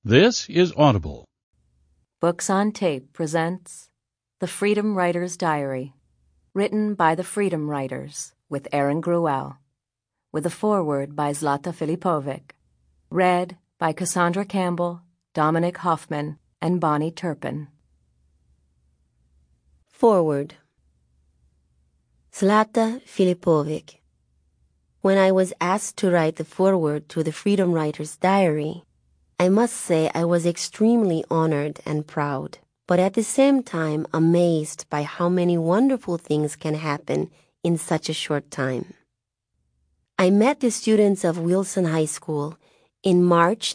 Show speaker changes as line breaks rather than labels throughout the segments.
This is Audible.
Books on Tape presents The Freedom Writer's Diary, written by the Freedom Writers with Erin Gruwell, with a foreword by Zlata Filipovic, read by Cassandra Campbell, Dominic Hoffman, and Bonnie Turpin.
Foreword. Zlata Filipovic. When I was asked to write the foreword to the Freedom Writer's Diary, I must say I was extremely honored and proud, but at the same time amazed by how many wonderful things can happen in such a short time. I met the students of Wilson High School in March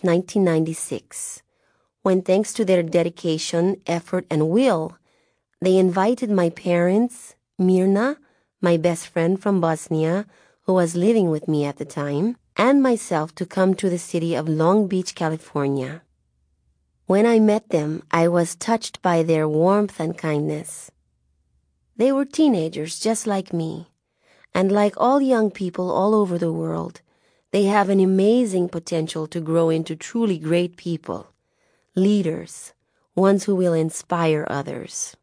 1996, when thanks to their dedication, effort, and will, they invited my parents, Mirna, my best friend from Bosnia, who was living with me at the time, and myself to come to the city of Long Beach, California. When I met them, I was touched by their warmth and kindness. They were teenagers just like me, and like all young people all over the world, they have an amazing potential to grow into truly great people, leaders, ones who will inspire others.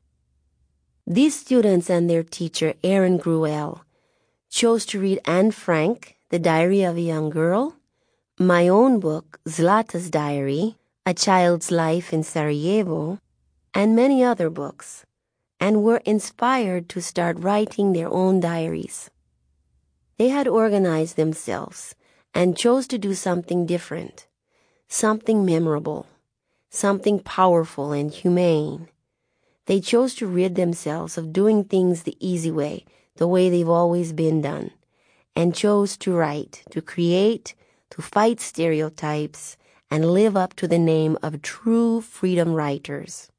These students and their teacher, Erin Gruwell, chose to read Anne Frank, The Diary of a Young Girl, my own book, Zlata's Diary, A Child's Life in Sarajevo, and many other books, and were inspired to start writing their own diaries. They had organized themselves and chose to do something different, something memorable, something powerful and humane. They chose to rid themselves of doing things the easy way, the way they've always been done, and chose to write, to create, to fight stereotypes, and live up to the name of true freedom writers.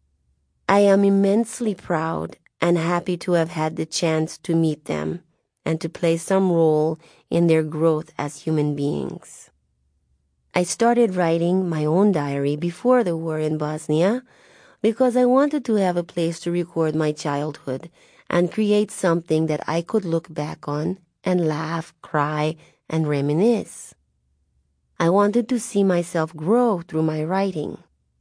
I am immensely proud and happy to have had the chance to meet them and to play some role in their growth as human beings. I started writing my own diary before the war in Bosnia because I wanted to have a place to record my childhood and create something that I could look back on and laugh, cry, and reminisce. I wanted to see myself grow through my writing.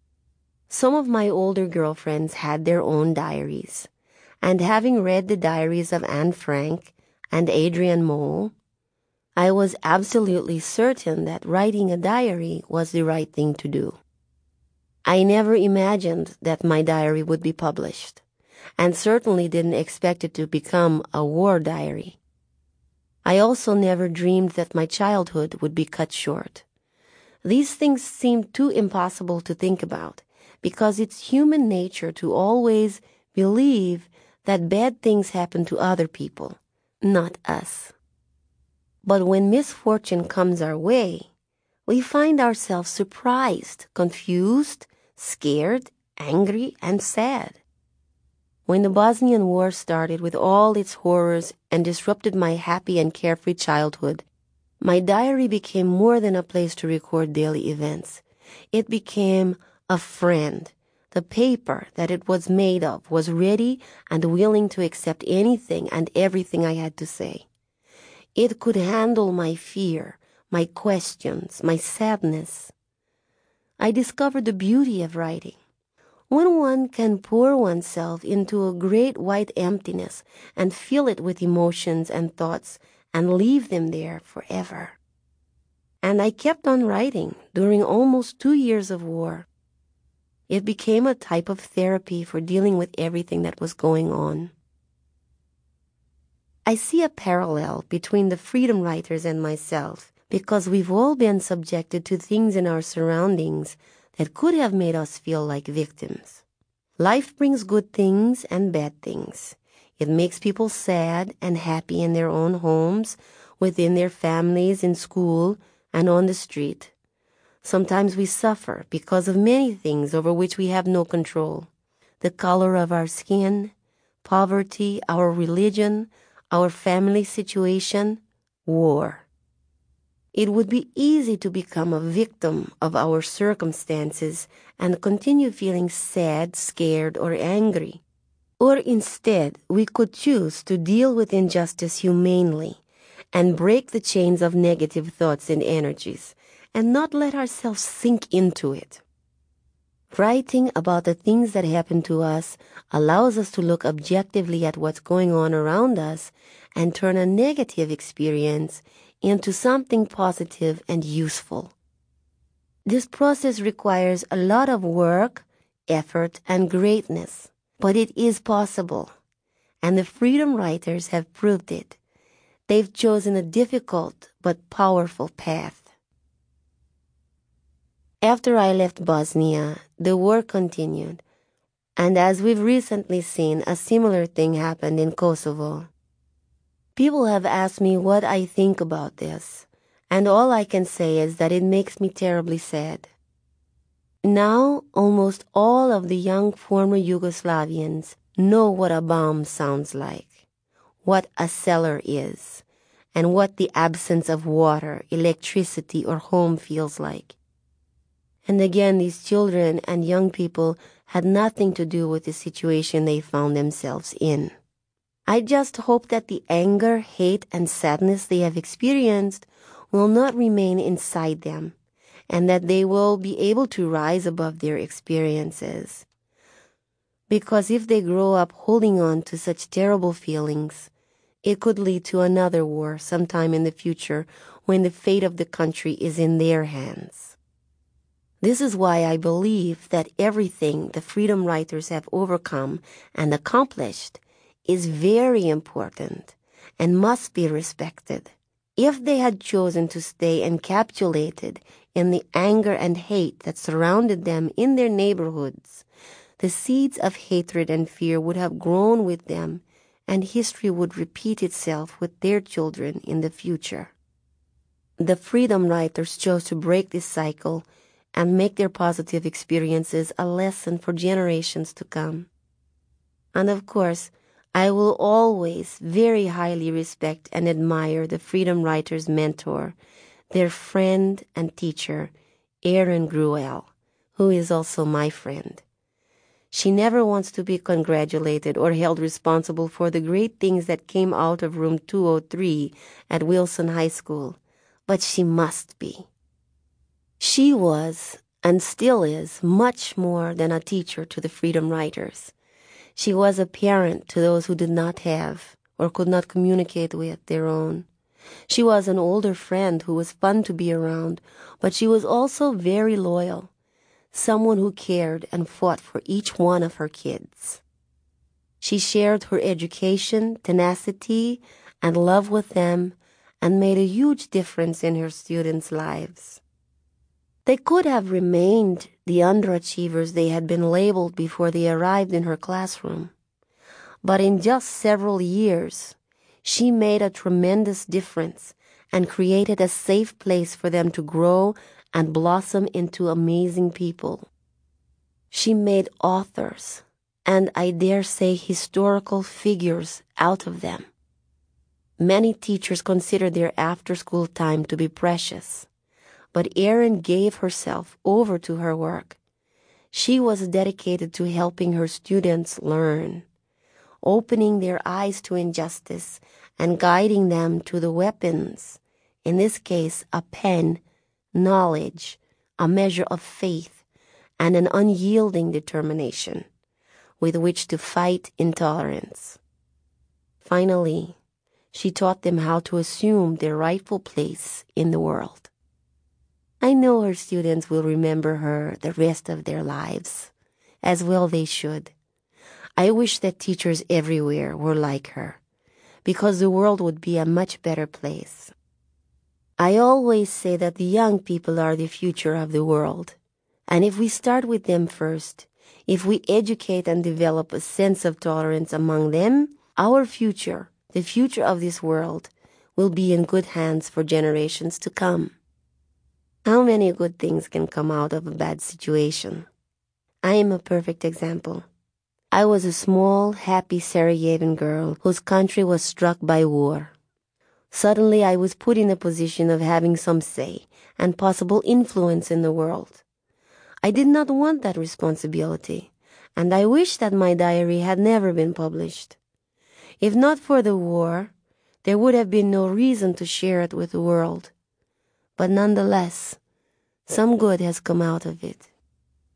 Some of my older girlfriends had their own diaries, and having read the diaries of Anne Frank and Adrienne Moll, I was absolutely certain that writing a diary was the right thing to do. I never imagined that my diary would be published, and certainly didn't expect it to become a war diary. I also never dreamed that my childhood would be cut short. These things seemed too impossible to think about, because it's human nature to always believe that bad things happen to other people, not us. But when misfortune comes our way, we find ourselves surprised, confused, scared, angry, and sad. When the Bosnian War started with all its horrors and disrupted my happy and carefree childhood, my diary became more than a place to record daily events. It became a friend. The paper that it was made of was ready and willing to accept anything and everything I had to say. It could handle my fear, my questions, my sadness. I discovered the beauty of writing. When one can pour oneself into a great white emptiness and fill it with emotions and thoughts and leave them there forever. And I kept on writing during almost 2 years of war. It became a type of therapy for dealing with everything that was going on. I see a parallel between the freedom writers and myself because we've all been subjected to things in our surroundings that could have made us feel like victims. Life brings good things and bad things. It makes people sad and happy in their own homes, within their families, in school, and on the street. Sometimes we suffer because of many things over which we have no control. The color of our skin, poverty, our religion, our family situation, war. It would be easy to become a victim of our circumstances and continue feeling sad, scared, or angry. Or instead, we could choose to deal with injustice humanely and break the chains of negative thoughts and energies and not let ourselves sink into it. Writing about the things that happen to us allows us to look objectively at what's going on around us and turn a negative experience into something positive and useful. This process requires a lot of work, effort, and greatness, but it is possible, and the Freedom Writers have proved it. They've chosen a difficult but powerful path. After I left Bosnia, the war continued, and as we've recently seen, a similar thing happened in Kosovo. People have asked me what I think about this, and all I can say is that it makes me terribly sad. Now, almost all of the young former Yugoslavians know what a bomb sounds like, what a cellar is, and what the absence of water, electricity, or home feels like. And again, these children and young people had nothing to do with the situation they found themselves in. I just hope that the anger, hate, and sadness they have experienced will not remain inside them, and that they will be able to rise above their experiences. Because if they grow up holding on to such terrible feelings, it could lead to another war sometime in the future when the fate of the country is in their hands. This is why I believe that everything the Freedom Writers have overcome and accomplished is very important and must be respected. If they had chosen to stay encapsulated in the anger and hate that surrounded them in their neighborhoods, the seeds of hatred and fear would have grown with them, and history would repeat itself with their children in the future. The Freedom Writers chose to break this cycle and make their positive experiences a lesson for generations to come. And of course, I will always very highly respect and admire the Freedom Writers' mentor, their friend and teacher, Erin Gruwell, who is also my friend. She never wants to be congratulated or held responsible for the great things that came out of room 203 at Wilson High School, but she must be. She was, and still is, much more than a teacher to the Freedom Writers. She was a parent to those who did not have or could not communicate with their own. She was an older friend who was fun to be around, but she was also very loyal, someone who cared and fought for each one of her kids. She shared her education, tenacity, and love with them, and made a huge difference in her students' lives. They could have remained the underachievers they had been labeled before they arrived in her classroom. But in just several years, she made a tremendous difference and created a safe place for them to grow and blossom into amazing people. She made authors, and I dare say historical figures out of them. Many teachers consider their after-school time to be precious, but Erin gave herself over to her work. She was dedicated to helping her students learn, opening their eyes to injustice and guiding them to the weapons, in this case a pen, knowledge, a measure of faith, and an unyielding determination with which to fight intolerance. Finally, she taught them how to assume their rightful place in the world. I know her students will remember her the rest of their lives, as well they should. I wish that teachers everywhere were like her, because the world would be a much better place. I always say that the young people are the future of the world, and if we start with them first, if we educate and develop a sense of tolerance among them, our future, the future of this world, will be in good hands for generations to come. How many good things can come out of a bad situation? I am a perfect example. I was a small, happy Sarajevan girl whose country was struck by war. Suddenly I was put in a position of having some say and possible influence in the world. I did not want that responsibility, and I wish that my diary had never been published. If not for the war, there would have been no reason to share it with the world. But nonetheless, some good has come out of it.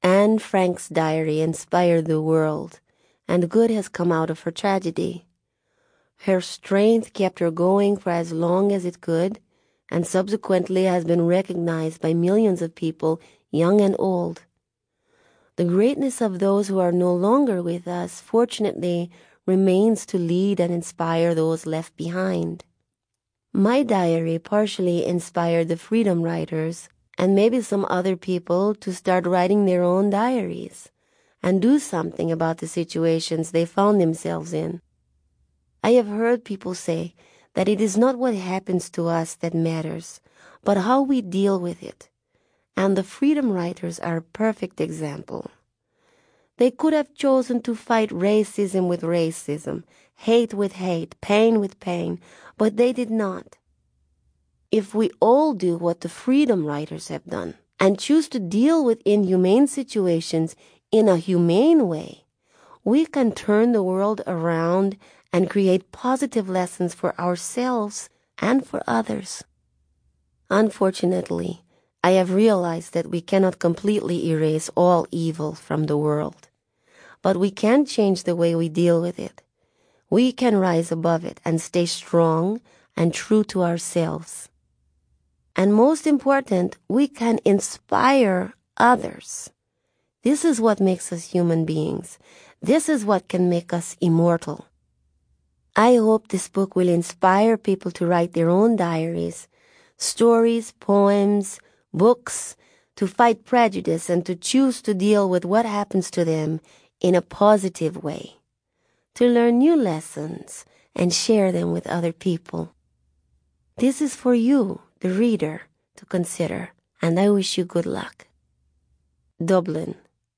Anne Frank's diary inspired the world, and good has come out of her tragedy. Her strength kept her going for as long as it could, and subsequently has been recognized by millions of people, young and old. The greatness of those who are no longer with us, fortunately, remains to lead and inspire those left behind. My diary partially inspired the Freedom Writers, and maybe some other people, to start writing their own diaries and do something about the situations they found themselves in. I have heard people say that it is not what happens to us that matters, but how we deal with it. And the Freedom Writers are a perfect example. They could have chosen to fight racism with racism, hate with hate, pain with pain, but they did not. If we all do what the Freedom Writers have done and choose to deal with inhumane situations in a humane way, we can turn the world around and create positive lessons for ourselves and for others. Unfortunately, I have realized that we cannot completely erase all evil from the world, but we can change the way we deal with it. We can rise above it and stay strong and true to ourselves. And most important, we can inspire others. This is what makes us human beings. This is what can make us immortal. I hope this book will inspire people to write their own diaries, stories, poems, books, to fight prejudice and to choose to deal with what happens to them in a positive way, to learn new lessons and share them with other people. This is for you, the reader, to consider, and I wish you good luck. Dublin,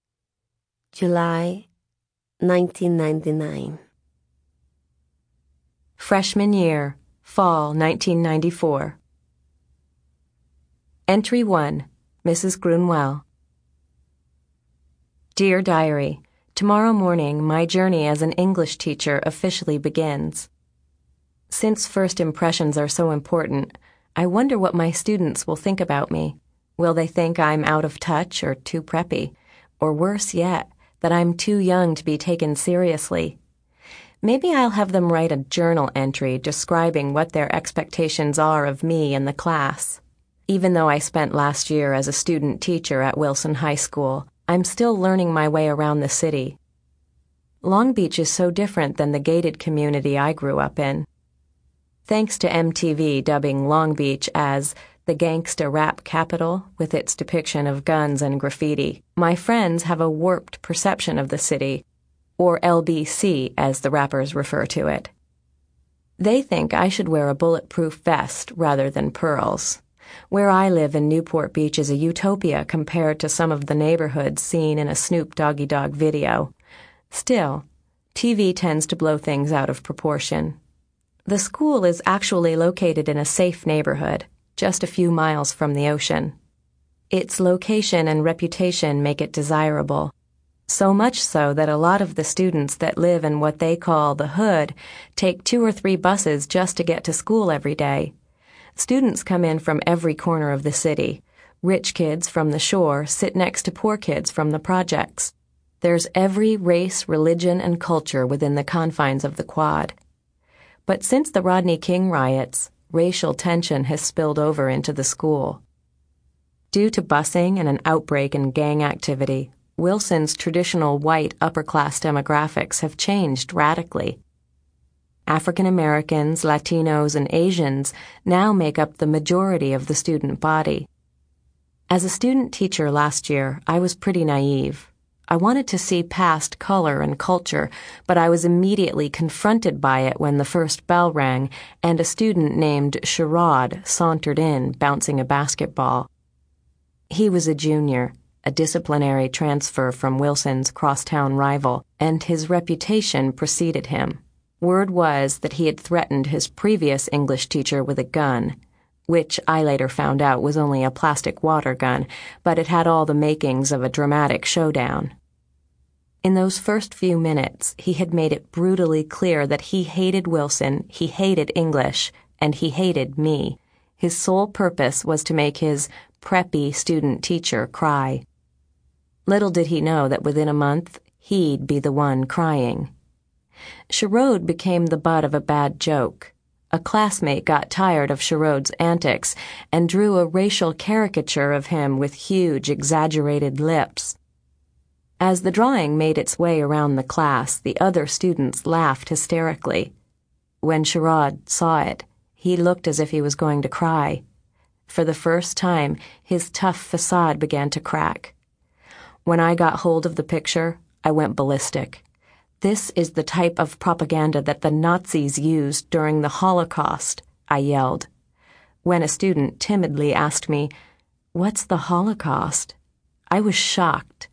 July 1999.
Freshman year, fall 1994. Entry 1, Mrs. Grunwell. Dear Diary, tomorrow morning my journey as an English teacher officially begins. Since first impressions are so important, I wonder what my students will think about me. Will they think I'm out of touch or too preppy? Or worse yet, that I'm too young to be taken seriously? Maybe I'll have them write a journal entry describing what their expectations are of me and the class. Even though I spent last year as a student teacher at Wilson High School, I'm still learning my way around the city. Long Beach is so different than the gated community I grew up in. Thanks to MTV dubbing Long Beach as the gangsta rap capital with its depiction of guns and graffiti, my friends have a warped perception of the city, or LBC as the rappers refer to it. They think I should wear a bulletproof vest rather than pearls. Where I live in Newport Beach is a utopia compared to some of the neighborhoods seen in a Snoop Doggy Dogg video. Still, TV tends to blow things out of proportion. The school is actually located in a safe neighborhood, just a few miles from the ocean. Its location and reputation make it desirable, so much so that a lot of the students that live in what they call the hood take 2 or 3 buses just to get to school every day. Students come in from every corner of the city. Rich kids from the shore sit next to poor kids from the projects. There's every race, religion, and culture within the confines of the Quad. But since the Rodney King riots, racial tension has spilled over into the school. Due to busing and an outbreak in gang activity, Wilson's traditional white upper-class demographics have changed radically. African Americans, Latinos, and Asians now make up the majority of the student body. As a student teacher last year, I was pretty naive. I wanted to see past color and culture, but I was immediately confronted by it when the first bell rang and a student named Sherrod sauntered in, bouncing a basketball. He was a junior, a disciplinary transfer from Wilson's crosstown rival, and his reputation preceded him. Word was that he had threatened his previous English teacher with a gun, which I later found out was only a plastic water gun, but it had all the makings of a dramatic showdown. In those first few minutes, he had made it brutally clear that he hated Wilson, he hated English, and he hated me. His sole purpose was to make his preppy student teacher cry. Little did he know that within a month, he'd be the one crying. Sherrod became the butt of a bad joke. A classmate got tired of Sherrod's antics and drew a racial caricature of him with huge, exaggerated lips. As the drawing made its way around the class, the other students laughed hysterically. When Sherrod saw it, he looked as if he was going to cry. For the first time, his tough facade began to crack. When I got hold of the picture, I went ballistic. "This is the type of propaganda that the Nazis used during the Holocaust," I yelled. When a student timidly asked me, "What's the Holocaust?" I was shocked.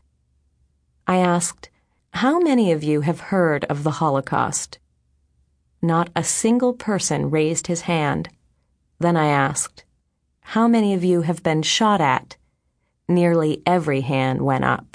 I asked, "How many of you have heard of the Holocaust?" Not a single person raised his hand. Then I asked, "How many of you have been shot at?" Nearly every hand went up.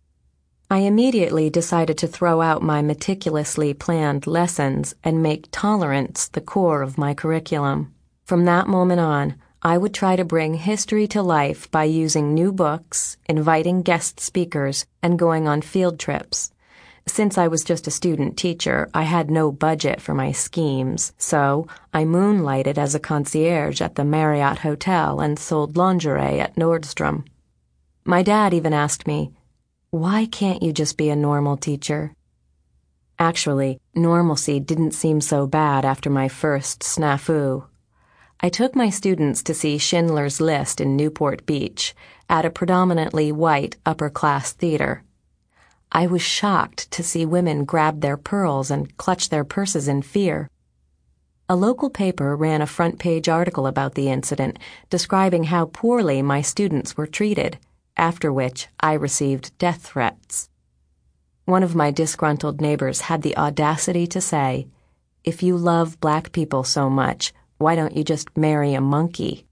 I immediately decided to throw out my meticulously planned lessons and make tolerance the core of my curriculum. From that moment on, I would try to bring history to life by using new books, inviting guest speakers, and going on field trips. Since I was just a student teacher, I had no budget for my schemes, so I moonlighted as a concierge at the Marriott Hotel and sold lingerie at Nordstrom. My dad even asked me, "Why can't you just be a normal teacher?" Actually, normalcy didn't seem so bad after my first snafu. I took my students to see Schindler's List in Newport Beach at a predominantly white upper-class theater. I was shocked to see women grab their pearls and clutch their purses in fear. A local paper ran a front-page article about the incident, describing how poorly my students were treated, after which I received death threats. One of my disgruntled neighbors had the audacity to say, "If you love black people so much, why don't you just marry a monkey?"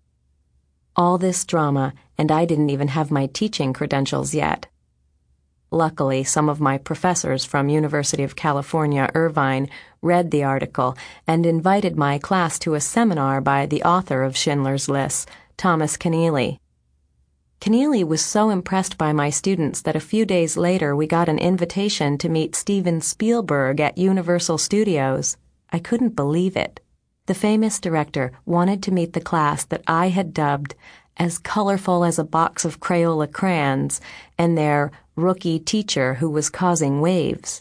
All this drama, and I didn't even have my teaching credentials yet. Luckily, some of my professors from University of California, Irvine, read the article and invited my class to a seminar by the author of Schindler's List, Thomas Keneally. Keneally was so impressed by my students that a few days later we got an invitation to meet Steven Spielberg at Universal Studios. I couldn't believe it. The famous director wanted to meet the class that I had dubbed as colorful as a box of Crayola crayons and their rookie teacher who was causing waves.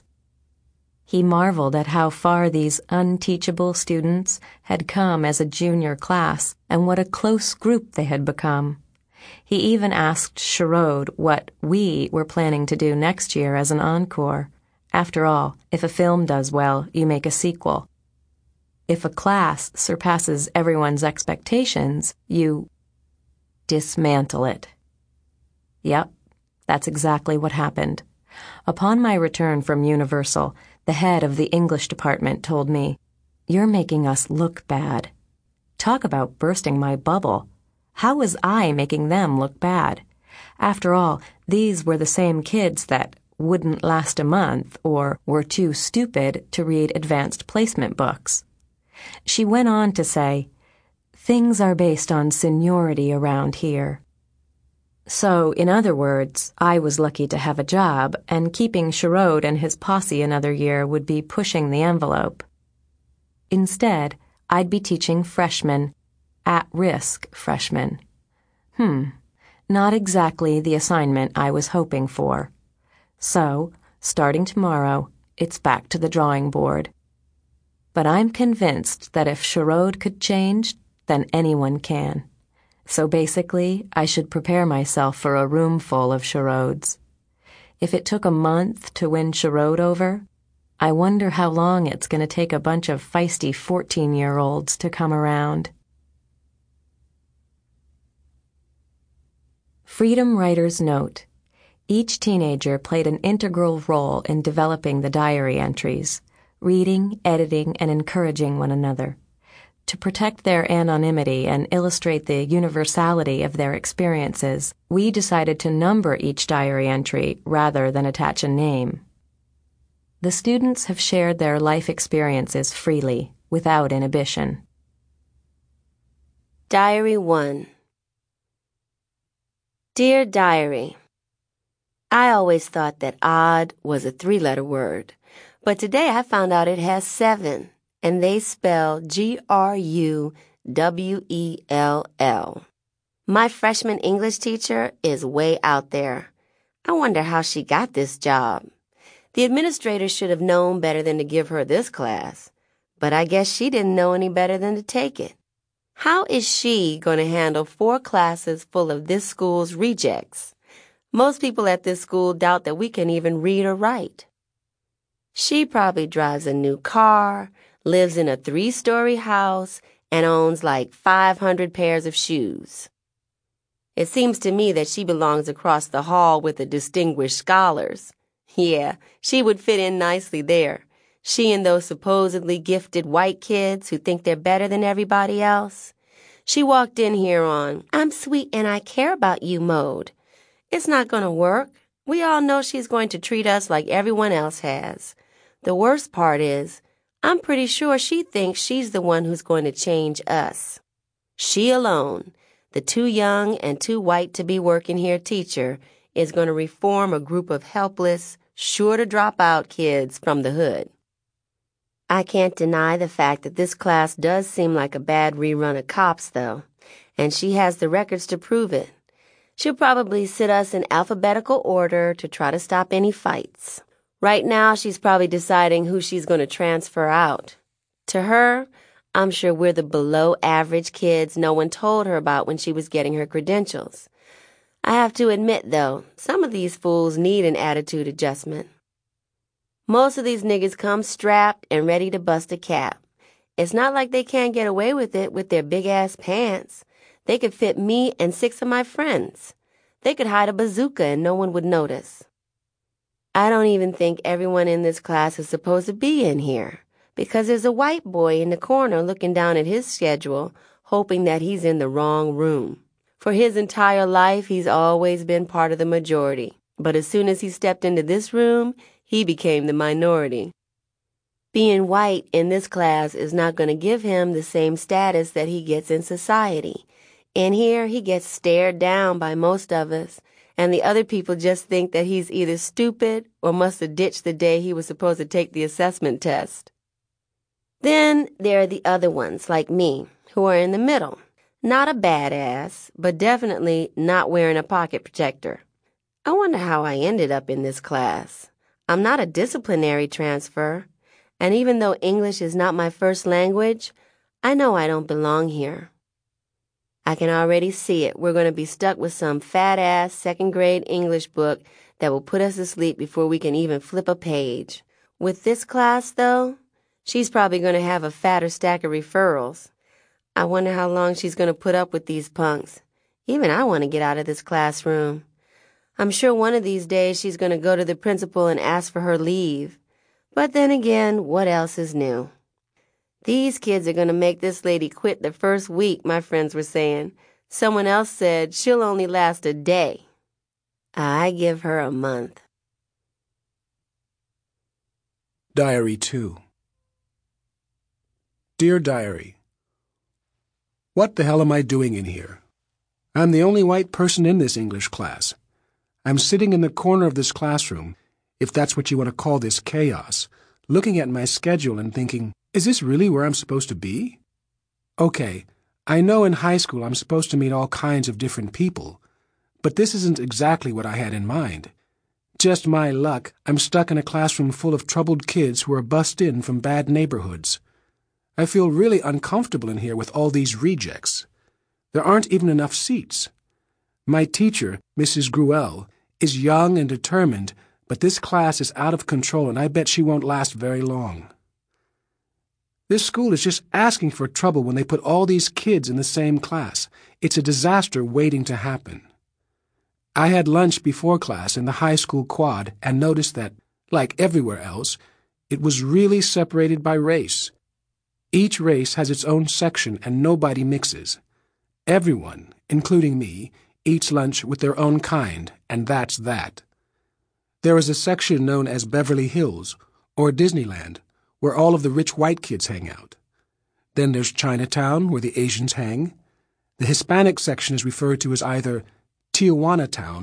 He marveled at how far these unteachable students had come as a junior class and what a close group they had become. He even asked Sherrod what we were planning to do next year as an encore. After all, if a film does well, you make a sequel. If a class surpasses everyone's expectations, you dismantle it. Yep, that's exactly what happened. Upon my return from Universal, the head of the English department told me, "You're making us look bad." Talk about bursting my bubble. How was I making them look bad? After all, these were the same kids that wouldn't last a month or were too stupid to read advanced placement books. She went on to say, "Things are based on seniority around here." So, in other words, I was lucky to have a job, and keeping Sherrod and his posse another year would be pushing the envelope. Instead, I'd be teaching freshmen, at-risk freshmen. Not exactly the assignment I was hoping for. So, starting tomorrow, it's back to the drawing board. But I'm convinced that if Sherrod could change, then anyone can. So basically, I should prepare myself for a room full of Sherrods. If it took a month to win Sherrod over, I wonder how long it's going to take a bunch of feisty 14-year-olds to come around. Freedom Writer's Note: each teenager played an integral role in developing the diary entries, reading, editing, and encouraging one another. To protect their anonymity and illustrate the universality of their experiences, we decided to number each diary entry rather than attach a name. The students have shared their life experiences freely, without inhibition.
Diary 1. Dear Diary, I always thought that odd was a 3-letter word, but today I found out it has 7, and they spell Gruwell. My freshman English teacher is way out there. I wonder how she got this job. The administrator should have known better than to give her this class, but I guess she didn't know any better than to take it. How is she going to handle 4 classes full of this school's rejects? Most people at this school doubt that we can even read or write. She probably drives a new car, lives in a 3-story house, and owns like 500 pairs of shoes. It seems to me that she belongs across the hall with the distinguished scholars. Yeah, she would fit in nicely there. She and those supposedly gifted white kids who think they're better than everybody else. She walked in here on, "I'm sweet and I care about you" mode. It's not going to work. We all know she's going to treat us like everyone else has. The worst part is, I'm pretty sure she thinks she's the one who's going to change us. She alone, the too young and too white to be working here teacher, is going to reform a group of helpless, sure-to-drop-out kids from the hood. I can't deny the fact that this class does seem like a bad rerun of Cops, though, and she has the records to prove it. She'll probably sit us in alphabetical order to try to stop any fights. Right now, she's probably deciding who she's going to transfer out. To her, I'm sure we're the below-average kids no one told her about when she was getting her credentials. I have to admit, though, some of these fools need an attitude adjustment. Most of these niggas come strapped and ready to bust a cap. It's not like they can't get away with it with their big-ass pants. They could fit me and 6 of my friends. They could hide a bazooka and no one would notice. I don't even think everyone in this class is supposed to be in here, because there's a white boy in the corner looking down at his schedule, hoping that he's in the wrong room. For his entire life, he's always been part of the majority, but as soon as he stepped into this room, he became the minority. Being white in this class is not going to give him the same status that he gets in society. In here, he gets stared down by most of us, and the other people just think that he's either stupid or must have ditched the day he was supposed to take the assessment test. Then there are the other ones, like me, who are in the middle. Not a badass, but definitely not wearing a pocket protector. I wonder how I ended up in this class. I'm not a disciplinary transfer, and even though English is not my first language, I know I don't belong here. I can already see it. We're going to be stuck with some fat-ass second-grade English book that will put us to sleep before we can even flip a page. With this class, though, she's probably going to have a fatter stack of referrals. I wonder how long she's going to put up with these punks. Even I want to get out of this classroom. I'm sure one of these days she's going to go to the principal and ask for her leave. But then again, what else is new? These kids are going to make this lady quit the first week, my friends were saying. Someone else said she'll only last a day. I give her a month.
Diary 2. Dear Diary, what the hell am I doing in here? I'm the only white person in this English class. I'm sitting in the corner of this classroom, if that's what you want to call this chaos, looking at my schedule and thinking, is this really where I'm supposed to be? Okay, I know in high school I'm supposed to meet all kinds of different people, but this isn't exactly what I had in mind. Just my luck, I'm stuck in a classroom full of troubled kids who are bussed in from bad neighborhoods. I feel really uncomfortable in here with all these rejects. There aren't even enough seats. My teacher, Mrs. Gruwell, is young and determined, but this class is out of control and I bet she won't last very long. This school is just asking for trouble when they put all these kids in the same class. It's a disaster waiting to happen. I had lunch before class in the high school quad and noticed that, like everywhere else, it was really separated by race. Each race has its own section and nobody mixes. Everyone, including me, eats lunch with their own kind, and that's that. There is a section known as Beverly Hills, or Disneyland, where all of the rich white kids hang out. Then there's Chinatown, where the Asians hang. The Hispanic section is referred to as either Tijuana Town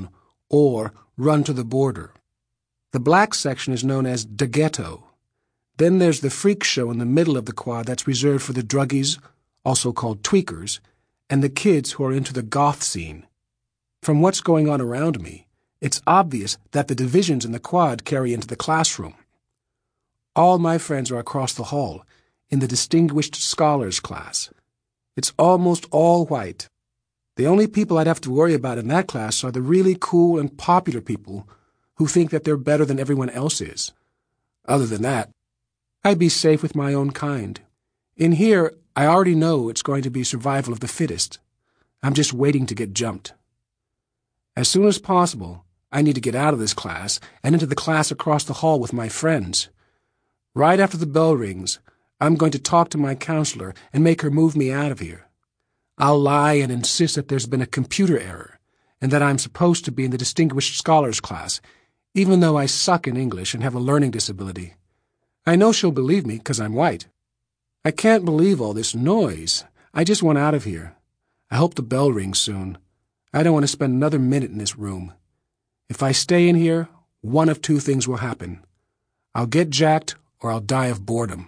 or run to the border. The black section is known as the ghetto. Then there's the freak show in the middle of the quad that's reserved for the druggies, also called tweakers, and the kids who are into the goth scene. From what's going on around me, it's obvious that the divisions in the quad carry into the classroom. All my friends are across the hall, in the Distinguished Scholars class. It's almost all white. The only people I'd have to worry about in that class are the really cool and popular people who think that they're better than everyone else is. Other than that, I'd be safe with my own kind. In here, I already know it's going to be survival of the fittest. I'm just waiting to get jumped. As soon as possible, I need to get out of this class and into the class across the hall with my friends. Right after the bell rings, I'm going to talk to my counselor and make her move me out of here. I'll lie and insist that there's been a computer error and that I'm supposed to be in the Distinguished Scholars class, even though I suck in English and have a learning disability. I know she'll believe me because I'm white. I can't believe all this noise. I just want out of here. I hope the bell rings soon. I don't want to spend another minute in this room. If I stay in here, one of two things will happen. I'll get jacked or I'll die of boredom.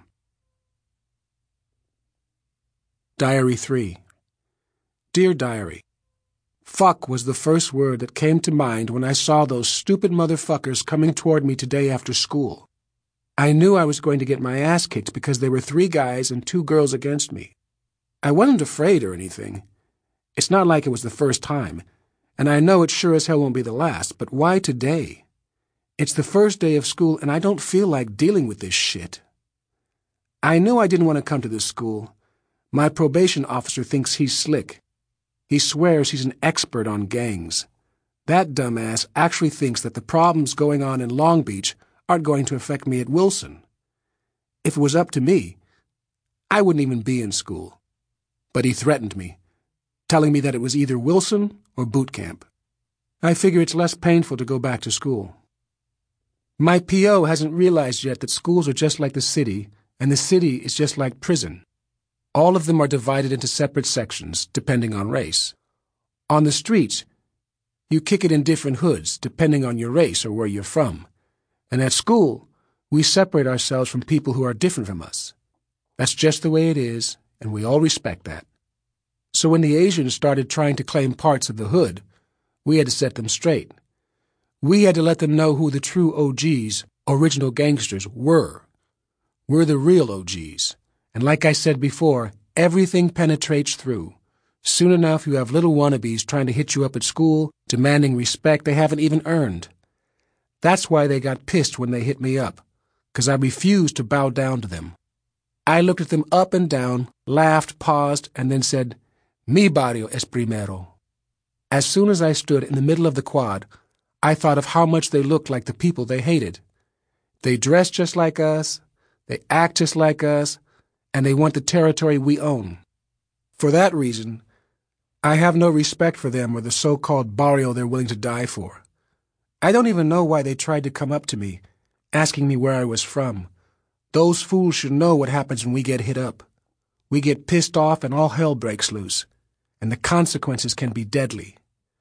Diary 3. Dear Diary, fuck was the first word that came to mind when I saw those stupid motherfuckers coming toward me today after school. I knew I was going to get my ass kicked because there were 3 guys and 2 girls against me. I wasn't afraid or anything. It's not like it was the first time, and I know it sure as hell won't be the last, but why today? It's the first day of school, and I don't feel like dealing with this shit. I knew I didn't want to come to this school. My probation officer thinks he's slick. He swears he's an expert on gangs. That dumbass actually thinks that the problems going on in Long Beach aren't going to affect me at Wilson. If it was up to me, I wouldn't even be in school. But he threatened me, telling me that it was either Wilson or boot camp. I figure it's less painful to go back to school. My P.O. hasn't realized yet that schools are just like the city, and the city is just like prison. All of them are divided into separate sections, depending on race. On the streets, you kick it in different hoods, depending on your race or where you're from. And at school, we separate ourselves from people who are different from us. That's just the way it is, and we all respect that. So when the Asians started trying to claim parts of the hood, we had to set them straight. We had to let them know who the true OGs, original gangsters, were. We're the real OGs. And like I said before, everything penetrates through. Soon enough, you have little wannabes trying to hit you up at school, demanding respect they haven't even earned. That's why they got pissed when they hit me up, 'cause I refused to bow down to them. I looked at them up and down, laughed, paused, and then said, "Mi barrio es primero." As soon as I stood in the middle of the quad, I thought of how much they looked like the people they hated. They dress just like us, they act just like us, and they want the territory we own. For that reason, I have no respect for them or the so-called barrio they're willing to die for. I don't even know why they tried to come up to me, asking me where I was from. Those fools should know what happens when we get hit up. We get pissed off and all hell breaks loose, and the consequences can be deadly.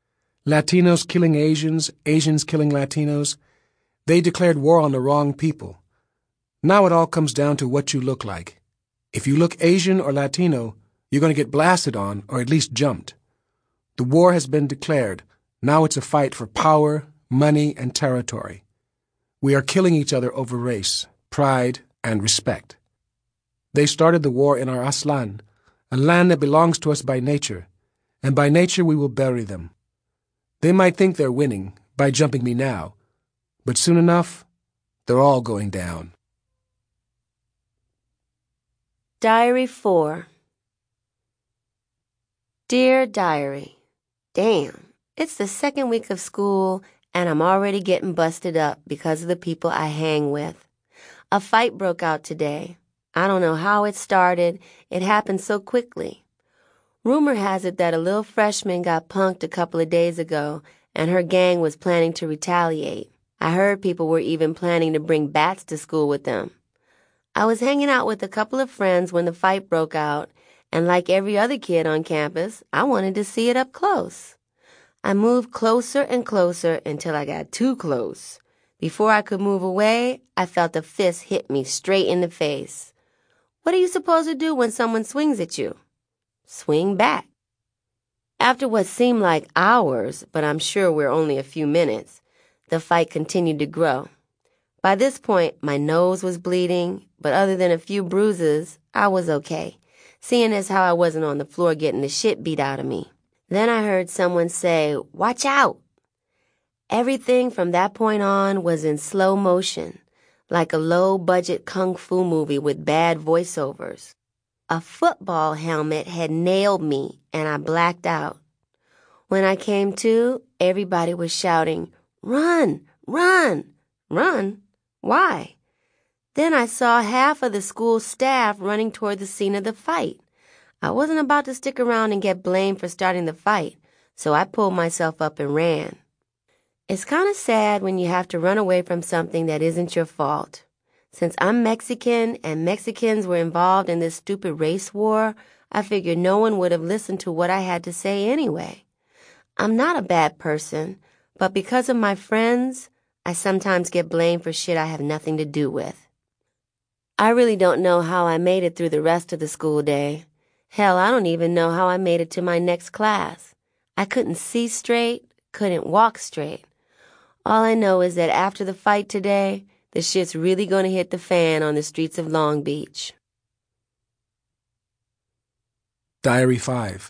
Latinos killing Asians, Asians killing Latinos. They declared war on the wrong people. Now it all comes down to what you look like. If you look Asian or Latino, you're going to get blasted on or at least jumped. The war has been declared. Now it's a fight for power, money, and territory. We are killing each other over race, pride, and respect. They started the war in our Aslan, a land that belongs to us by nature, and by nature we will bury them. They might think they're winning by jumping me now, but soon enough, they're all going down.
Diary 4. Dear Diary, damn, it's the second week of school and I'm already getting busted up because of the people I hang with. A fight broke out today. I don't know how it started. It happened so quickly. Rumor has it that a little freshman got punked a couple of days ago and her gang was planning to retaliate. I heard people were even planning to bring bats to school with them. I was hanging out with a couple of friends when the fight broke out, and like every other kid on campus, I wanted to see it up close. I moved closer and closer until I got too close. Before I could move away, I felt a fist hit me straight in the face. What are you supposed to do when someone swings at you? Swing back. After what seemed like hours, but I'm sure we're only a few minutes, the fight continued to grow. By this point, my nose was bleeding, but other than a few bruises, I was okay, seeing as how I wasn't on the floor getting the shit beat out of me. Then I heard someone say, "Watch out!" Everything from that point on was in slow motion, like a low-budget kung fu movie with bad voiceovers. A football helmet had nailed me, and I blacked out. When I came to, everybody was shouting, "Run! Run! Run? Why?" Then I saw half of the school staff running toward the scene of the fight. I wasn't about to stick around and get blamed for starting the fight, so I pulled myself up and ran. It's kind of sad when you have to run away from something that isn't your fault. Since I'm Mexican and Mexicans were involved in this stupid race war, I figured no one would have listened to what I had to say anyway. I'm not a bad person, but because of my friends, I sometimes get blamed for shit I have nothing to do with. I really don't know how I made it through the rest of the school day. Hell, I don't even know how I made it to my next class. I couldn't see straight, couldn't walk straight. All I know is that after the fight today, the shit's really gonna hit the fan on the streets of Long Beach.
Diary 5.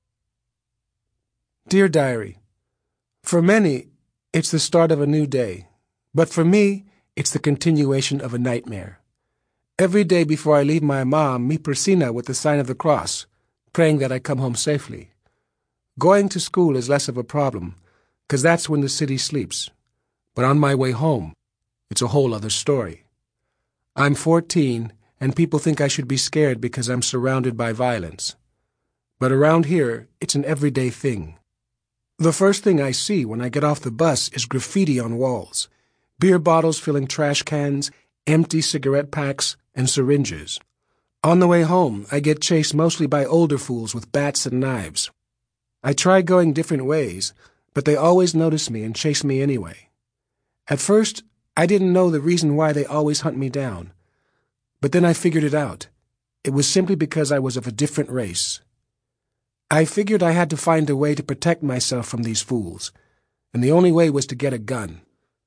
Dear Diary, for many, it's the start of a new day, but for me, it's the continuation of a nightmare. Every day before I leave my mom, me persina with the sign of the cross, praying that I come home safely. Going to school is less of a problem, 'cause that's when the city sleeps. But on my way home, it's a whole other story. I'm 14, and people think I should be scared because I'm surrounded by violence. But around here, it's an everyday thing. The first thing I see when I get off the bus is graffiti on walls, beer bottles filling trash cans, empty cigarette packs, and syringes. On the way home, I get chased mostly by older fools with bats and knives. I try going different ways, but they always notice me and chase me anyway. At first, I didn't know the reason why they always hunt me down. But then I figured it out. It was simply because I was of a different race. I figured I had to find a way to protect myself from these fools, and the only way was to get a gun.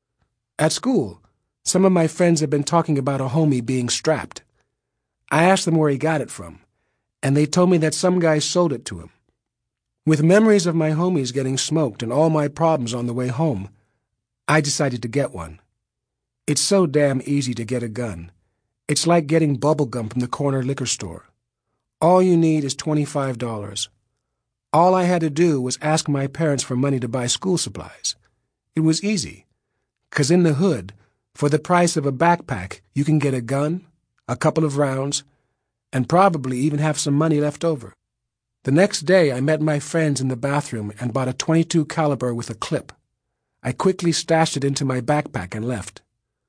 At school, some of my friends had been talking about a homie being strapped. I asked them where he got it from, and they told me that some guy sold it to him. With memories of my homies getting smoked and all my problems on the way home, I decided to get one. It's so damn easy to get a gun. It's like getting bubble gum from the corner liquor store. All you need is $25. All I had to do was ask my parents for money to buy school supplies. It was easy, 'cause in the hood, for the price of a backpack, you can get a gun, a couple of rounds, and probably even have some money left over. The next day, I met my friends in the bathroom and bought a .22 caliber with a clip. I quickly stashed it into my backpack and left.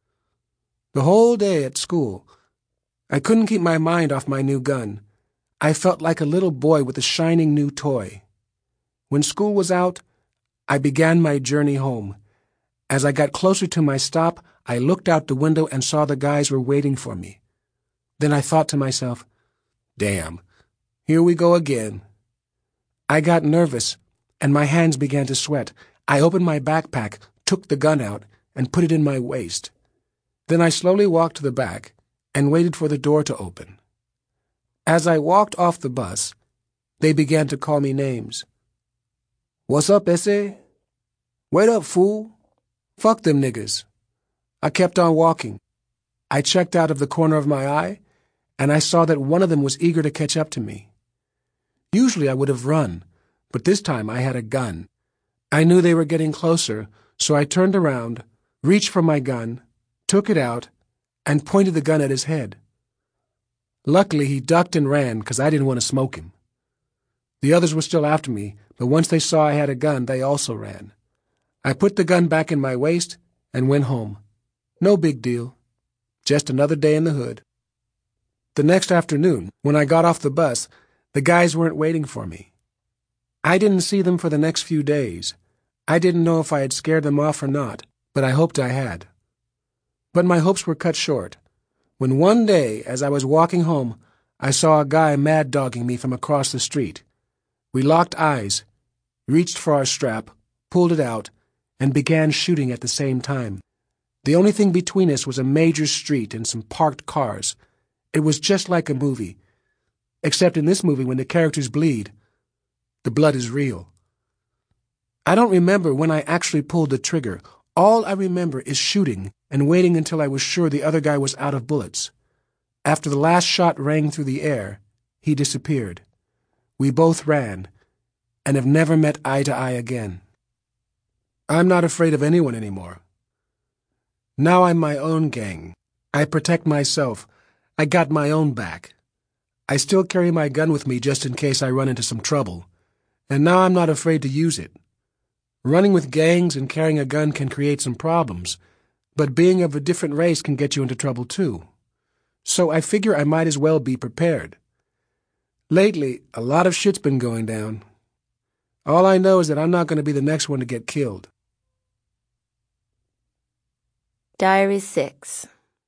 The whole day at school, I couldn't keep my mind off my new gun. I felt like a little boy with a shining new toy. When school was out, I began my journey home. As I got closer to my stop, I looked out the window and saw the guys were waiting for me. Then I thought to myself, damn, here we go again. I got nervous, and my hands began to sweat. I opened my backpack, took the gun out, and put it in my waist. Then I slowly walked to the back and waited for the door to open. As I walked off the bus, they began to call me names. What's up, ese? Wait up, fool. Fuck them niggas. I kept on walking. I checked out of the corner of my eye, and I saw that one of them was eager to catch up to me. Usually I would have run, but this time I had a gun. I knew they were getting closer, so I turned around, reached for my gun, took it out, and pointed the gun at his head. Luckily, he ducked and ran because I didn't want to smoke him. The others were still after me, but once they saw I had a gun, they also ran. I put the gun back in my waist and went home. No big deal. Just another day in the hood. The next afternoon, when I got off the bus, the guys weren't waiting for me. I didn't see them for the next few days, I didn't know if I had scared them off or not, but I hoped I had. But my hopes were cut short, when one day, as I was walking home, I saw a guy mad-dogging me from across the street. We locked eyes, reached for our strap, pulled it out, and began shooting at the same time. The only thing between us was a major street and some parked cars. It was just like a movie. Except in this movie, when the characters bleed, the blood is real. I don't remember when I actually pulled the trigger. All I remember is shooting and waiting until I was sure the other guy was out of bullets. After the last shot rang through the air, he disappeared. We both ran, and have never met eye to eye again. I'm not afraid of anyone anymore. Now I'm my own gang. I protect myself. I got my own back. I still carry my gun with me just in case I run into some trouble. And now I'm not afraid to use it. Running with gangs and carrying a gun can create some problems, but being of a different race can get you into trouble too. So I figure I might as well be prepared. Lately, a lot of shit's been going down. All I know is that I'm not going to be the next one to get killed.
Diary 6.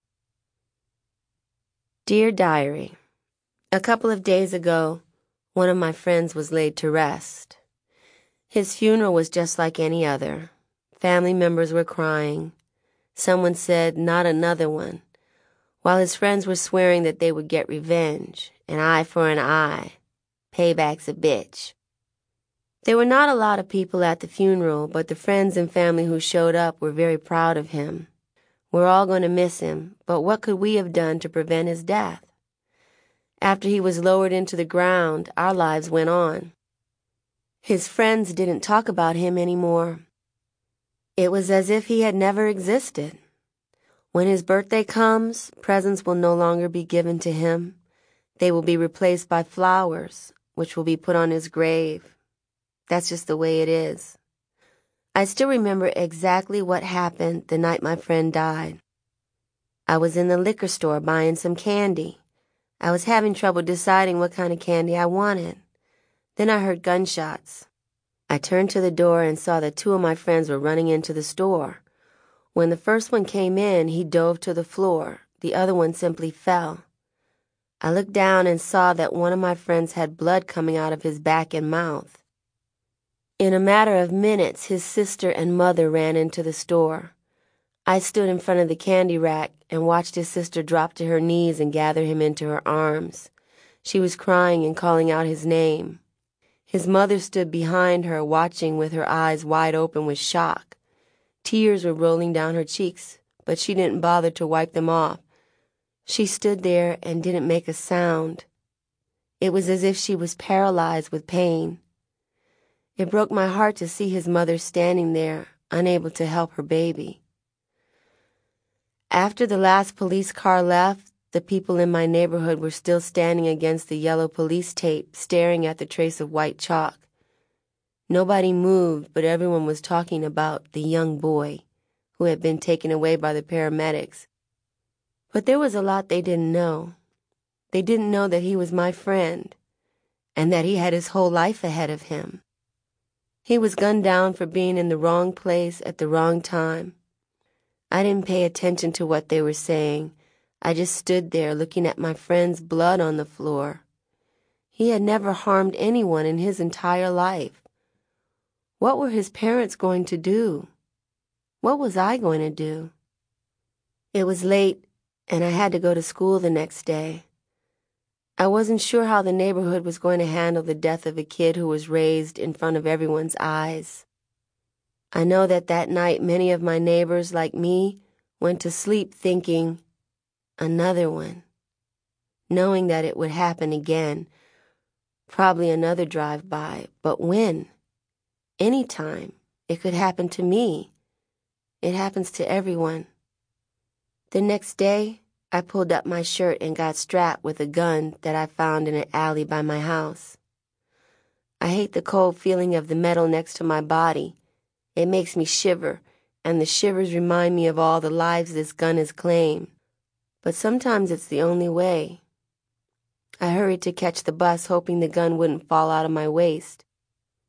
Dear Diary, a couple of days ago, one of my friends was laid to rest. His funeral was just like any other. Family members were crying. Someone said, "Not another one," while his friends were swearing that they would get revenge. An eye for an eye. Payback's a bitch. There were not a lot of people at the funeral, but the friends and family who showed up were very proud of him. We're all going to miss him, but what could we have done to prevent his death? After he was lowered into the ground, our lives went on. His friends didn't talk about him anymore. It was as if he had never existed. When his birthday comes, presents will no longer be given to him. They will be replaced by flowers, which will be put on his grave. That's just the way it is. I still remember exactly what happened the night my friend died. I was in the liquor store buying some candy. I was having trouble deciding what kind of candy I wanted. Then I heard gunshots. I turned to the door and saw that two of my friends were running into the store. When the first one came in, he dove to the floor. The other one simply fell. I looked down and saw that one of my friends had blood coming out of his back and mouth. In a matter of minutes, his sister and mother ran into the store. I stood in front of the candy rack and watched his sister drop to her knees and gather him into her arms. She was crying and calling out his name. His mother stood behind her, watching with her eyes wide open with shock. Tears were rolling down her cheeks, but she didn't bother to wipe them off. She stood there and didn't make a sound. It was as if she was paralyzed with pain. It broke my heart to see his mother standing there, unable to help her baby. After the last police car left, the people in my neighborhood were still standing against the yellow police tape, staring at the trace of white chalk. Nobody moved, but everyone was talking about the young boy who had been taken away by the paramedics. But there was a lot they didn't know. They didn't know that he was my friend, and that he had his whole life ahead of him. He was gunned down for being in the wrong place at the wrong time. I didn't pay attention to what they were saying. I just stood there looking at my friend's blood on the floor. He had never harmed anyone in his entire life. What were his parents going to do? What was I going to do? It was late, and I had to go to school the next day. I wasn't sure how the neighborhood was going to handle the death of a kid who was raised in front of everyone's eyes. I know that night many of my neighbors, like me, went to sleep thinking, another one, knowing that it would happen again, probably another drive-by, but when? Anytime. It could happen to me. It happens to everyone. The next day, I pulled up my shirt and got strapped with a gun that I found in an alley by my house. I hate the cold feeling of the metal next to my body. It makes me shiver, and the shivers remind me of all the lives this gun has claimed. But sometimes it's the only way. I hurried to catch the bus, hoping the gun wouldn't fall out of my waist.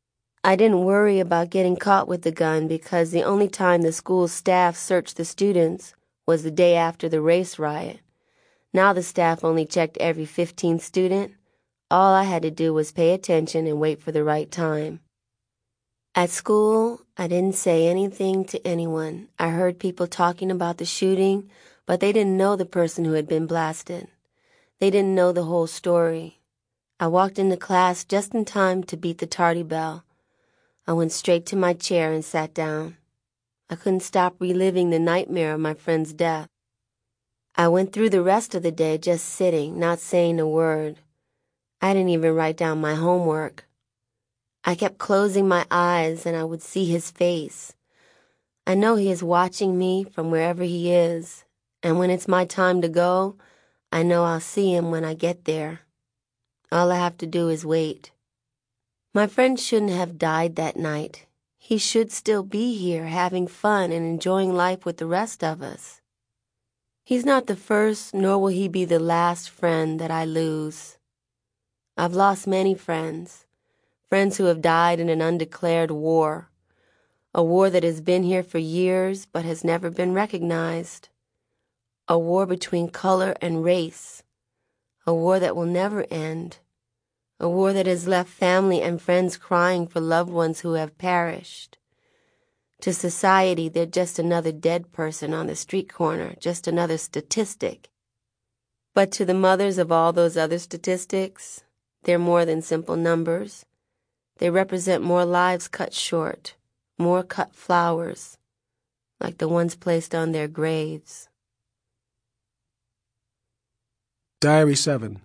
I didn't worry about getting caught with the gun because the only time the school staff searched the students was the day after the race riot. Now the staff only checked every 15th student. All I had to do was pay attention and wait for the right time. At school, I didn't say anything to anyone. I heard people talking about the shooting, but they didn't know the person who had been blasted. They didn't know the whole story. I walked into class just in time to beat the tardy bell. I went straight to my chair and sat down. I couldn't stop reliving the nightmare of my friend's death. I went through the rest of the day just sitting, not saying a word. I didn't even write down my homework. I kept closing my eyes and I would see his face. I know he is watching me from wherever he is, and when it's my time to go, I know I'll see him when I get there. All I have to do is wait. My friend shouldn't have died that night. He should still be here having fun and enjoying life with the rest of us. He's not the first, nor will he be the last friend that I lose. I've lost many friends who have died in an undeclared war, a war that has been here for years but has never been recognized, a war between color and race, a war that will never end, a war that has left family and friends crying for loved ones who have perished. To society, they're just another dead person on the street corner, just another statistic. But to the mothers of all those other statistics, they're more than simple numbers. They represent more lives cut short, more cut flowers, like the ones placed on their graves.
Diary 7.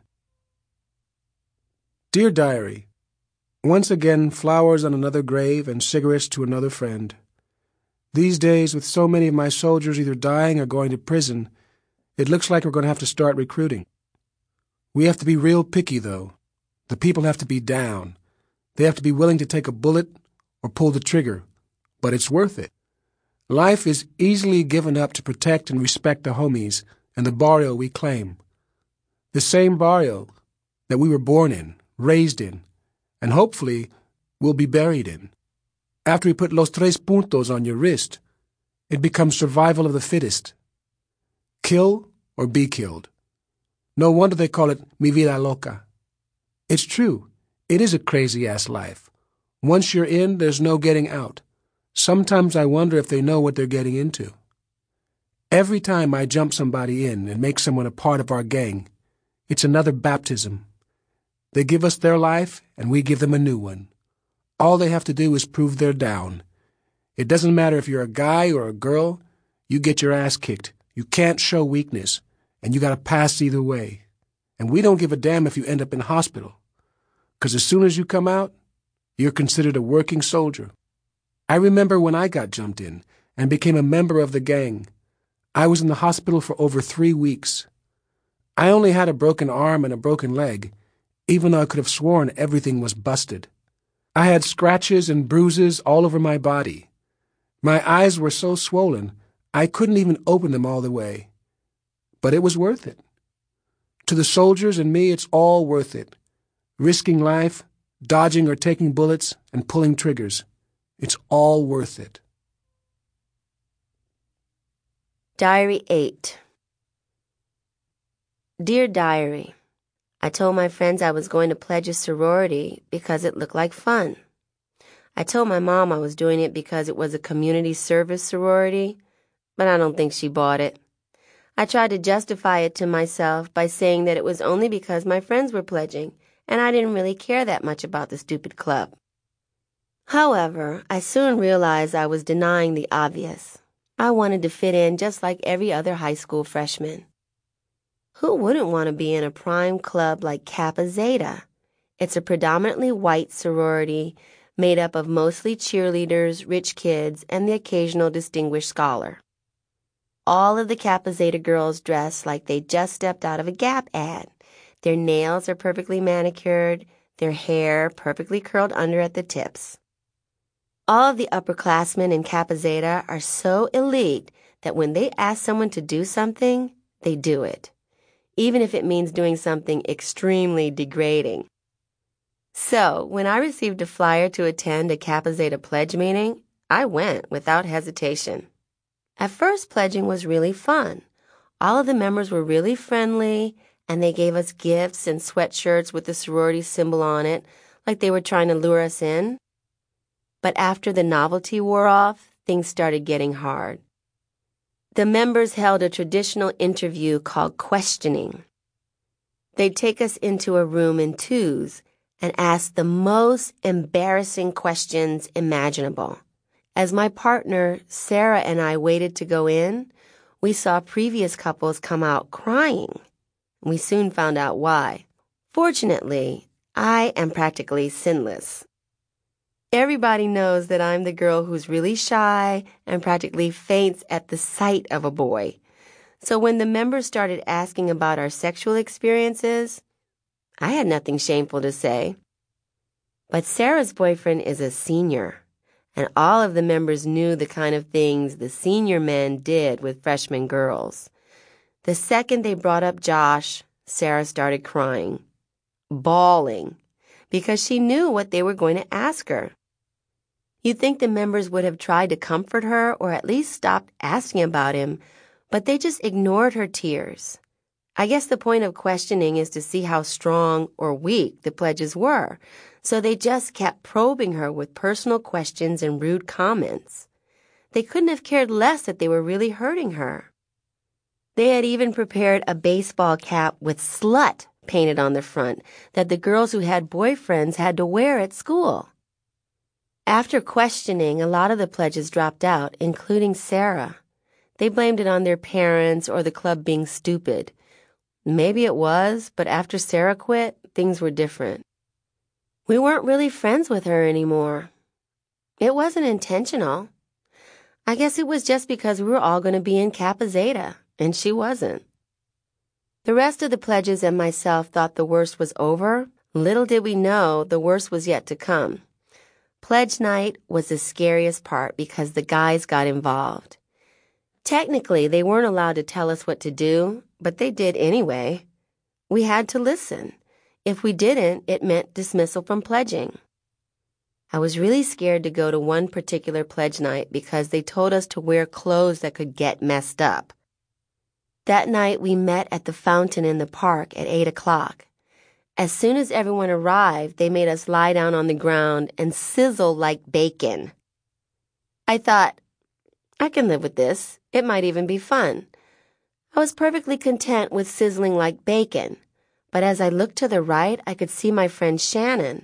Dear Diary, once again flowers on another grave and cigarettes to another friend. These days, with so many of my soldiers either dying or going to prison, it looks like we're going to have to start recruiting. We have to be real picky, though. The people have to be down. They have to be willing to take a bullet or pull the trigger, but it's worth it. Life is easily given up to protect and respect the homies and the barrio we claim. The same barrio that we were born in, raised in, and hopefully will be buried in. After we put los tres puntos on your wrist, it becomes survival of the fittest. Kill or be killed. No wonder they call it mi vida loca. It's true. It is a crazy-ass life. Once you're in, there's no getting out. Sometimes I wonder if they know what they're getting into. Every time I jump somebody in and make someone a part of our gang, it's another baptism. They give us their life, and we give them a new one. All they have to do is prove they're down. It doesn't matter if you're a guy or a girl, you get your ass kicked. You can't show weakness, and you gotta pass either way. And we don't give a damn if you end up in hospital. 'Cause as soon as you come out, you're considered a working soldier. I remember when I got jumped in and became a member of the gang. I was in the hospital for over 3 weeks. I only had a broken arm and a broken leg, even though I could have sworn everything was busted. I had scratches and bruises all over my body. My eyes were so swollen, I couldn't even open them all the way. But it was worth it. To the soldiers and me, it's all worth it. Risking life, dodging or taking bullets, and pulling triggers. It's all worth it.
Diary 8. Dear Diary, I told my friends I was going to pledge a sorority because it looked like fun. I told my mom I was doing it because it was a community service sorority, but I don't think she bought it. I tried to justify it to myself by saying that it was only because my friends were pledging, and I didn't really care that much about the stupid club. However, I soon realized I was denying the obvious. I wanted to fit in just like every other high school freshman. Who wouldn't want to be in a prime club like Kappa Zeta? It's a predominantly white sorority made up of mostly cheerleaders, rich kids, and the occasional distinguished scholar. All of the Kappa Zeta girls dress like they just stepped out of a Gap ad. Their nails are perfectly manicured, their hair perfectly curled under at the tips. All of the upperclassmen in Kappa Zeta are so elite that when they ask someone to do something, they do it, even if it means doing something extremely degrading. So, when I received a flyer to attend a Kappa Zeta pledge meeting, I went without hesitation. At first, pledging was really fun. All of the members were really friendly, and they gave us gifts and sweatshirts with the sorority symbol on it, like they were trying to lure us in. But after the novelty wore off, things started getting hard. The members held a traditional interview called questioning. They'd take us into a room in twos and ask the most embarrassing questions imaginable. As my partner, Sarah, and I waited to go in, we saw previous couples come out crying. We soon found out why. Fortunately, I am practically sinless. Everybody knows that I'm the girl who's really shy and practically faints at the sight of a boy. So when the members started asking about our sexual experiences, I had nothing shameful to say. But Sarah's boyfriend is a senior, and all of the members knew the kind of things the senior men did with freshman girls. The second they brought up Josh, Sarah started crying, bawling, because she knew what they were going to ask her. You'd think the members would have tried to comfort her or at least stopped asking about him, but they just ignored her tears. I guess the point of questioning is to see how strong or weak the pledges were, so they just kept probing her with personal questions and rude comments. They couldn't have cared less that they were really hurting her. They had even prepared a baseball cap with slut painted on the front that the girls who had boyfriends had to wear at school. After questioning, a lot of the pledges dropped out, including Sarah. They blamed it on their parents or the club being stupid. Maybe it was, but after Sarah quit, things were different. We weren't really friends with her anymore. It wasn't intentional. I guess it was just because we were all going to be in Kappa Zeta, and she wasn't. The rest of the pledges and myself thought the worst was over. Little did we know the worst was yet to come. Pledge night was the scariest part because the guys got involved. Technically, they weren't allowed to tell us what to do, but they did anyway. We had to listen. If we didn't, it meant dismissal from pledging. I was really scared to go to one particular pledge night because they told us to wear clothes that could get messed up. That night, we met at the fountain in the park at 8 o'clock. As soon as everyone arrived, they made us lie down on the ground and sizzle like bacon. I thought, I can live with this. It might even be fun. I was perfectly content with sizzling like bacon, but as I looked to the right, I could see my friend Shannon.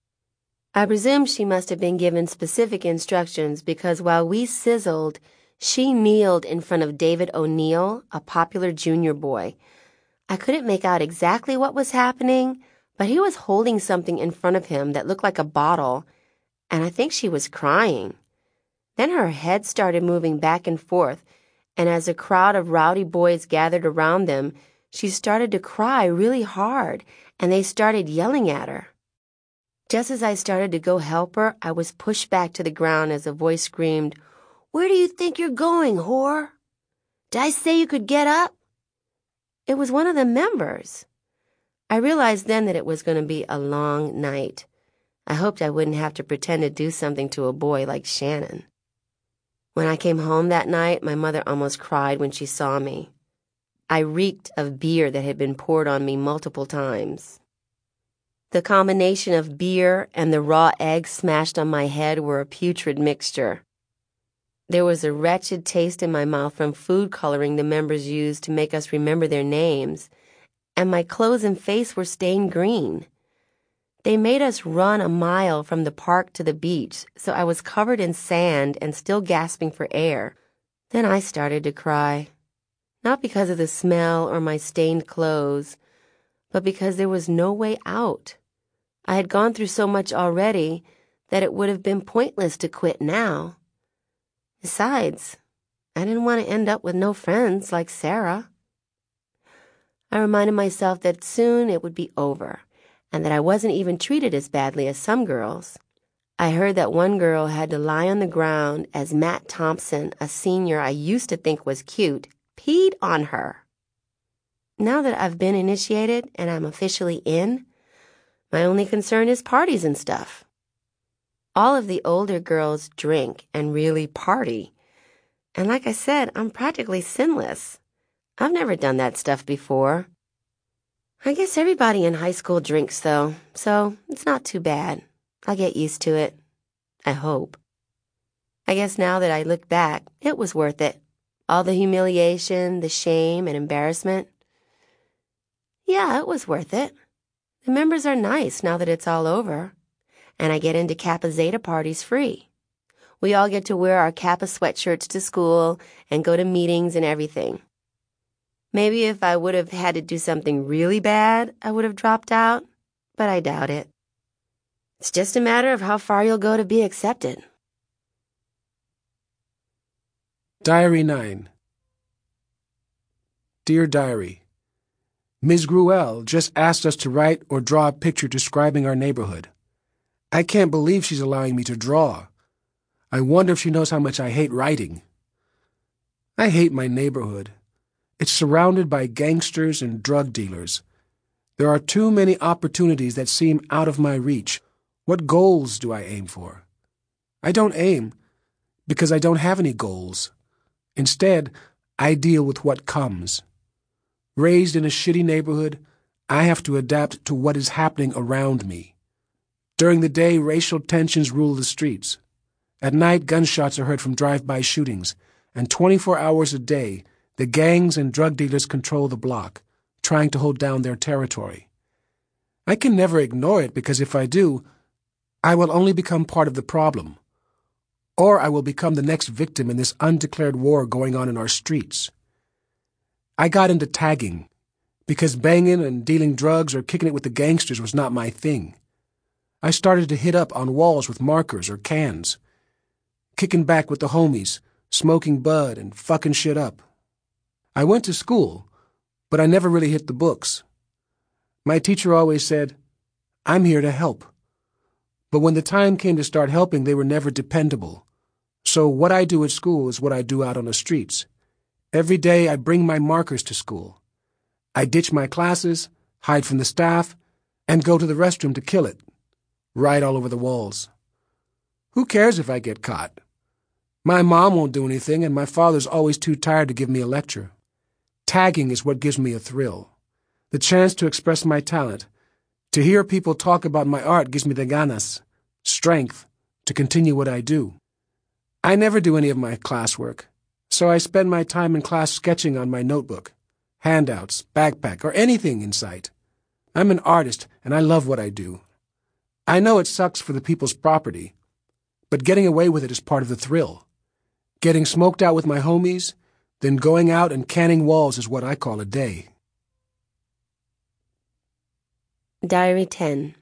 I presume she must have been given specific instructions because while we sizzled, she kneeled in front of David O'Neill, a popular junior boy. I couldn't make out exactly what was happening, but he was holding something in front of him that looked like a bottle, and I think she was crying. Then her head started moving back and forth, and as a crowd of rowdy boys gathered around them, she started to cry really hard, and they started yelling at her. Just as I started to go help her, I was pushed back to the ground as a voice screamed, "Where do you think you're going, whore? Did I say you could get up?" It was one of the members. I realized then that it was going to be a long night. I hoped I wouldn't have to pretend to do something to a boy like Shannon. When I came home that night, my mother almost cried when she saw me. I reeked of beer that had been poured on me multiple times. The combination of beer and the raw eggs smashed on my head were a putrid mixture. There was a wretched taste in my mouth from food coloring the members used to make us remember their names, and my clothes and face were stained green. They made us run a mile from the park to the beach, so I was covered in sand and still gasping for air. Then I started to cry. Not because of the smell or my stained clothes, but because there was no way out. I had gone through so much already that it would have been pointless to quit now. Besides, I didn't want to end up with no friends like Sarah. I reminded myself that soon it would be over, and that I wasn't even treated as badly as some girls. I heard that one girl had to lie on the ground as Matt Thompson, a senior I used to think was cute, peed on her. Now that I've been initiated and I'm officially in, My only concern is parties and stuff. All of the older girls drink and really party. And like I said, I'm practically sinless. I've never done that stuff before. I guess everybody in high school drinks, though, so it's not too bad. I'll get used to it. I hope. I guess now that I look back, it was worth it. All the humiliation, the shame, and embarrassment. Yeah, it was worth it. The members are nice now that it's all over. And I get into Kappa Zeta parties free. We all get to wear our Kappa sweatshirts to school and go to meetings and everything. Maybe if I would have had to do something really bad, I would have dropped out, but I doubt it. It's just a matter of how far you'll go to be accepted.
Diary 9. Dear Diary, Ms. Gruelle just asked us to write or draw a picture describing our neighborhood. I can't believe she's allowing me to draw. I wonder if she knows how much I hate writing. I hate my neighborhood. It's surrounded by gangsters and drug dealers. There are too many opportunities that seem out of my reach. What goals do I aim for? I don't aim because I don't have any goals. Instead, I deal with what comes. Raised in a shitty neighborhood, I have to adapt to what is happening around me. During the day, racial tensions rule the streets. At night, gunshots are heard from drive-by shootings, and 24 hours a day, the gangs and drug dealers control the block, trying to hold down their territory. I can never ignore it because if I do, I will only become part of the problem. Or I will become the next victim in this undeclared war going on in our streets. I got into tagging because banging and dealing drugs or kicking it with the gangsters was not my thing. I started to hit up on walls with markers or cans, kicking back with the homies, smoking bud and fucking shit up. I went to school, but I never really hit the books. My teacher always said, "I'm here to help." But when the time came to start helping, they were never dependable. So what I do at school is what I do out on the streets. Every day I bring my markers to school. I ditch my classes, hide from the staff, and go to the restroom to kill it. Write all over the walls. Who cares if I get caught? My mom won't do anything, and my father's always too tired to give me a lecture. Tagging is what gives me a thrill. The chance to express my talent. To hear people talk about my art gives me the ganas, strength, to continue what I do. I never do any of my classwork, so I spend my time in class sketching on my notebook, handouts, backpack, or anything in sight. I'm an artist, and I love what I do. I know it sucks for the people's property, but getting away with it is part of the thrill. Getting smoked out with my homies, then going out and canning walls is what I call a day.
Diary 10.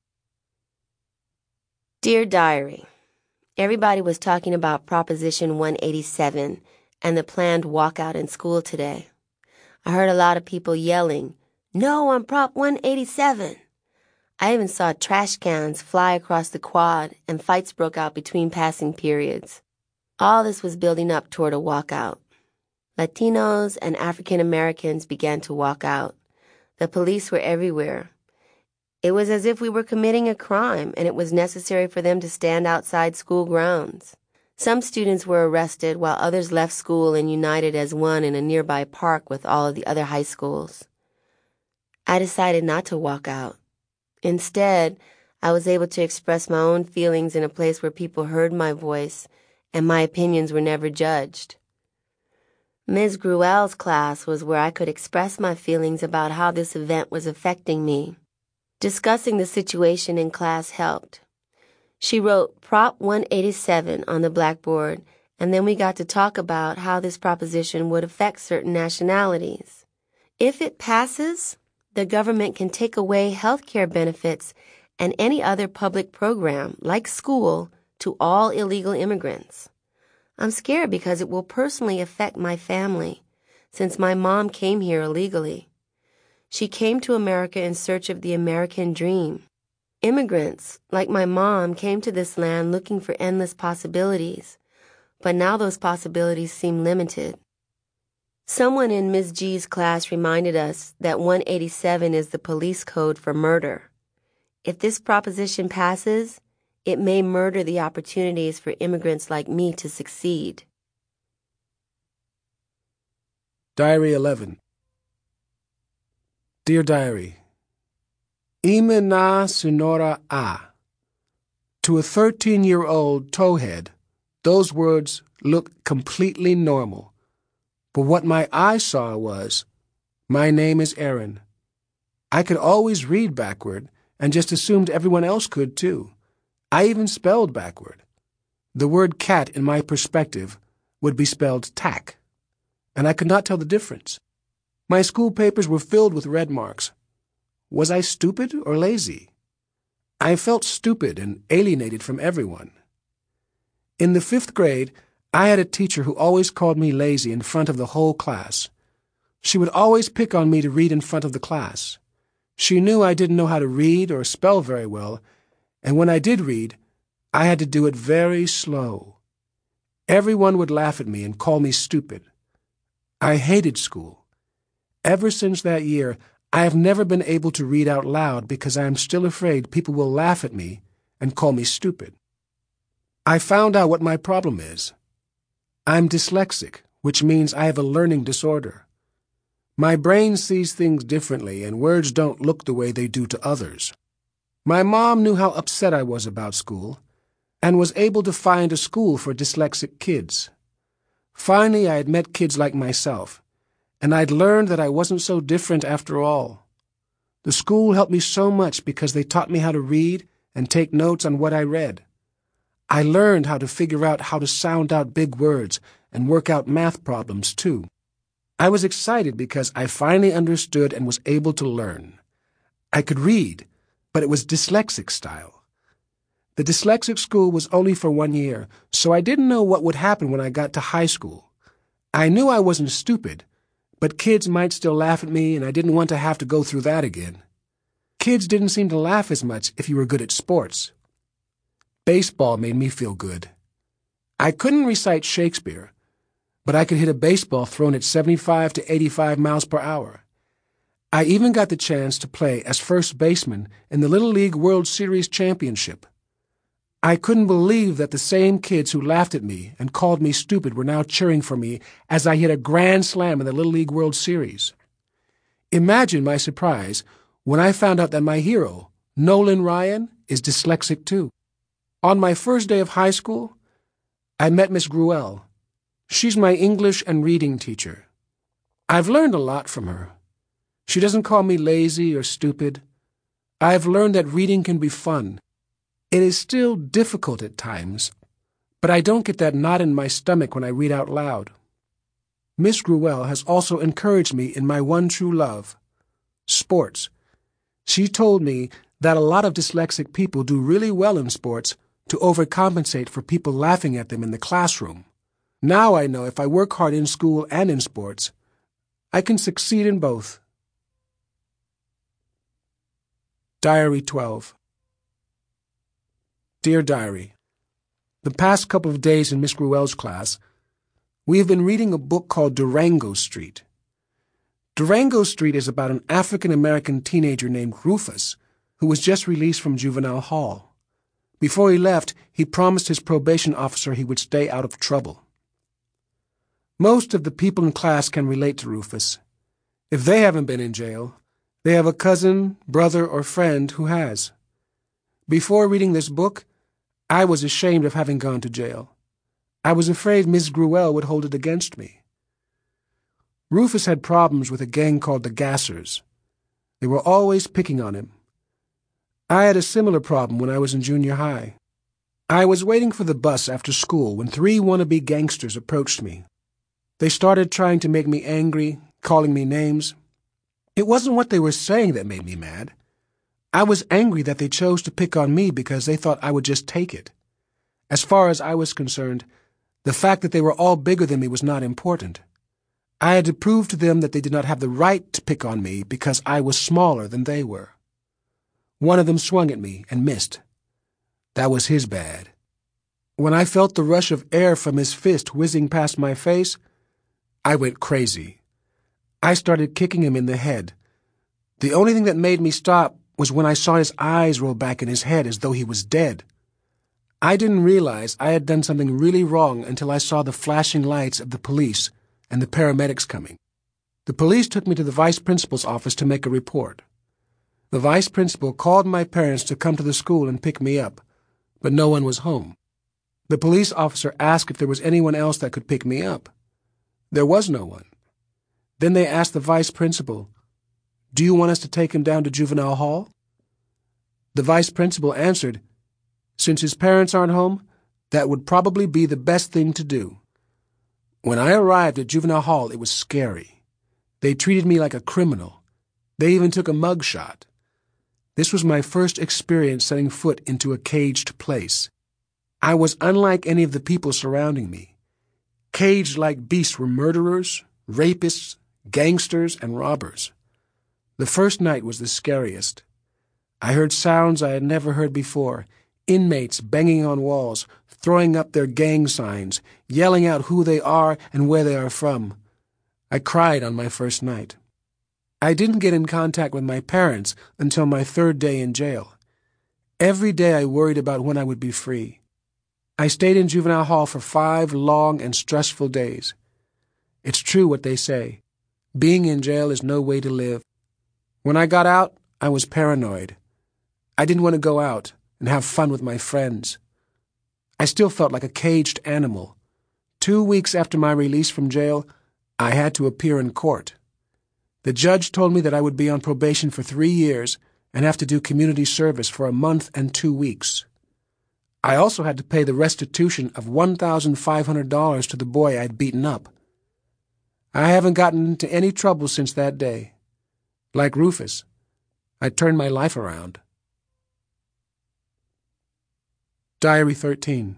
Dear Diary, everybody was talking about Proposition 187 and the planned walkout in school today. I heard a lot of people yelling, "No on Prop 187." I even saw trash cans fly across the quad and fights broke out between passing periods. All this was building up toward a walkout. Latinos and African Americans began to walk out. The police were everywhere. It was as if we were committing a crime and it was necessary for them to stand outside school grounds. Some students were arrested while others left school and united as one in a nearby park with all of the other high schools. I decided not to walk out. Instead, I was able to express my own feelings in a place where people heard my voice and my opinions were never judged. Ms. Gruelle's class was where I could express my feelings about how this event was affecting me. Discussing the situation in class helped. She wrote Prop 187 on the blackboard, and then we got to talk about how this proposition would affect certain nationalities. If it passes, the government can take away health care benefits and any other public program, like school, to all illegal immigrants. I'm scared because it will personally affect my family, since my mom came here illegally. She came to America in search of the American dream. Immigrants, like my mom, came to this land looking for endless possibilities, but now those possibilities seem limited. Someone in Ms. G's class reminded us that 187 is the police code for murder. If this proposition passes, it may murder the opportunities for immigrants like me to succeed.
Diary 11. Dear Diary, Ime na Senora A. To a 13-year-old towhead, those words look completely normal. But what my eye saw was, my name is Aaron. I could always read backward and just assumed everyone else could too. I even spelled backward. The word cat in my perspective would be spelled tack, and I could not tell the difference. My school papers were filled with red marks. Was I stupid or lazy? I felt stupid and alienated from everyone. In the 5th grade, I had a teacher who always called me lazy in front of the whole class. She would always pick on me to read in front of the class. She knew I didn't know how to read or spell very well, and when I did read, I had to do it very slow. Everyone would laugh at me and call me stupid. I hated school. Ever since that year, I have never been able to read out loud because I am still afraid people will laugh at me and call me stupid. I found out what my problem is. I'm dyslexic, which means I have a learning disorder. My brain sees things differently, and words don't look the way they do to others. My mom knew how upset I was about school, and was able to find a school for dyslexic kids. Finally, I had met kids like myself, and I'd learned that I wasn't so different after all. The school helped me so much because they taught me how to read and take notes on what I read. I learned how to figure out how to sound out big words and work out math problems, too. I was excited because I finally understood and was able to learn. I could read, but it was dyslexic style. The dyslexic school was only for 1 year, so I didn't know what would happen when I got to high school. I knew I wasn't stupid, but kids might still laugh at me, and I didn't want to have to go through that again. Kids didn't seem to laugh as much if you were good at sports. Baseball made me feel good. I couldn't recite Shakespeare, but I could hit a baseball thrown at 75 to 85 miles per hour. I even got the chance to play as first baseman in the Little League World Series Championship. I couldn't believe that the same kids who laughed at me and called me stupid were now cheering for me as I hit a grand slam in the Little League World Series. Imagine my surprise when I found out that my hero, Nolan Ryan, is dyslexic too. On my first day of high school, I met Miss Gruelle. She's my English and reading teacher. I've learned a lot from her. She doesn't call me lazy or stupid. I've learned that reading can be fun. It is still difficult at times, but I don't get that knot in my stomach when I read out loud. Miss Gruelle has also encouraged me in my one true love, sports. She told me that a lot of dyslexic people do really well in sports to overcompensate for people laughing at them in the classroom. Now I know if I work hard in school and in sports, I can succeed in both. Diary 12. Dear Diary, the past couple of days in Miss Gruelle's class, we have been reading a book called Durango Street. Durango Street is about an African-American teenager named Rufus, who was just released from juvenile hall. Before he left, he promised his probation officer he would stay out of trouble. Most of the people in class can relate to Rufus. If they haven't been in jail, they have a cousin, brother, or friend who has. Before reading this book, I was ashamed of having gone to jail. I was afraid Miss Gruelle would hold it against me. Rufus had problems with a gang called the Gassers. They were always picking on him. I had a similar problem when I was in junior high. I was waiting for the bus after school when 3 wannabe gangsters approached me. They started trying to make me angry, calling me names. It wasn't what they were saying that made me mad. I was angry that they chose to pick on me because they thought I would just take it. As far as I was concerned, the fact that they were all bigger than me was not important. I had to prove to them that they did not have the right to pick on me because I was smaller than they were. One of them swung at me and missed. That was his bad. When I felt the rush of air from his fist whizzing past my face, I went crazy. I started kicking him in the head. The only thing that made me stop was when I saw his eyes roll back in his head as though he was dead. I didn't realize I had done something really wrong until I saw the flashing lights of the police and the paramedics coming. The police took me to the vice principal's office to make a report. The vice principal called my parents to come to the school and pick me up, but no one was home. The police officer asked if there was anyone else that could pick me up. There was no one. Then they asked the vice principal, "Do you want us to take him down to juvenile hall?" The vice principal answered, "Since his parents aren't home, that would probably be the best thing to do." When I arrived at juvenile hall, it was scary. They treated me like a criminal. They even took a mug shot. This was my first experience setting foot into a caged place. I was unlike any of the people surrounding me. Caged-like beasts were murderers, rapists, gangsters, and robbers. The first night was the scariest. I heard sounds I had never heard before, inmates banging on walls, throwing up their gang signs, yelling out who they are and where they are from. I cried on my first night. I didn't get in contact with my parents until my third day in jail. Every day I worried about when I would be free. I stayed in juvenile hall for 5 long and stressful days. It's true what they say. Being in jail is no way to live. When I got out, I was paranoid. I didn't want to go out and have fun with my friends. I still felt like a caged animal. 2 weeks after my release from jail, I had to appear in court. The judge told me that I would be on probation for 3 years and have to do community service for a month and 2 weeks. I also had to pay the restitution of $1,500 to the boy I'd beaten up. I haven't gotten into any trouble since that day. Like Rufus, I turned my life around. Diary 13.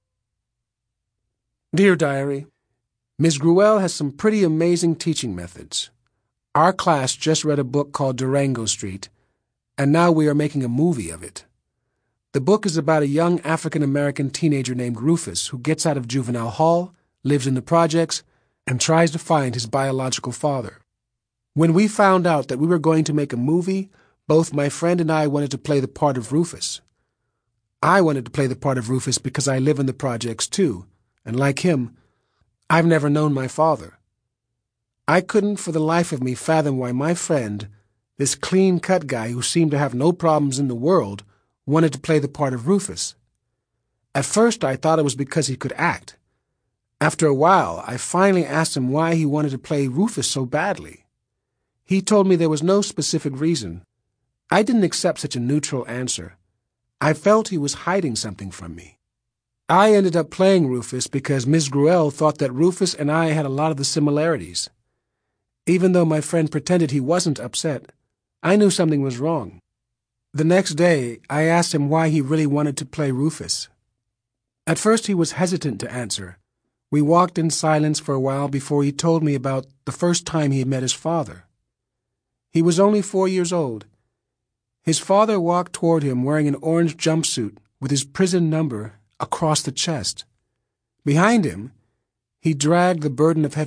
Dear Diary, Ms. Gruelle has some pretty amazing teaching methods. Our class just read a book called Durango Street, and now we are making a movie of it. The book is about a young African-American teenager named Rufus who gets out of juvenile hall, lives in the projects, and tries to find his biological father. When we found out that we were going to make a movie, both my friend and I wanted to play the part of Rufus. I wanted to play the part of Rufus because I live in the projects too, and like him, I've never known my father. I couldn't for the life of me fathom why my friend, this clean-cut guy who seemed to have no problems in the world, wanted to play the part of Rufus. At first I thought it was because he could act. After a while, I finally asked him why he wanted to play Rufus so badly. He told me there was no specific reason. I didn't accept such a neutral answer. I felt he was hiding something from me. I ended up playing Rufus because Ms. Gruelle thought that Rufus and I had a lot of the similarities. Even though my friend pretended he wasn't upset, I knew something was wrong. The next day, I asked him why he really wanted to play Rufus. At first he was hesitant to answer. We walked in silence for a while before he told me about the first time he had met his father. He was only 4 years old. His father walked toward him wearing an orange jumpsuit with his prison number across the chest. Behind him, he dragged the burden of heavy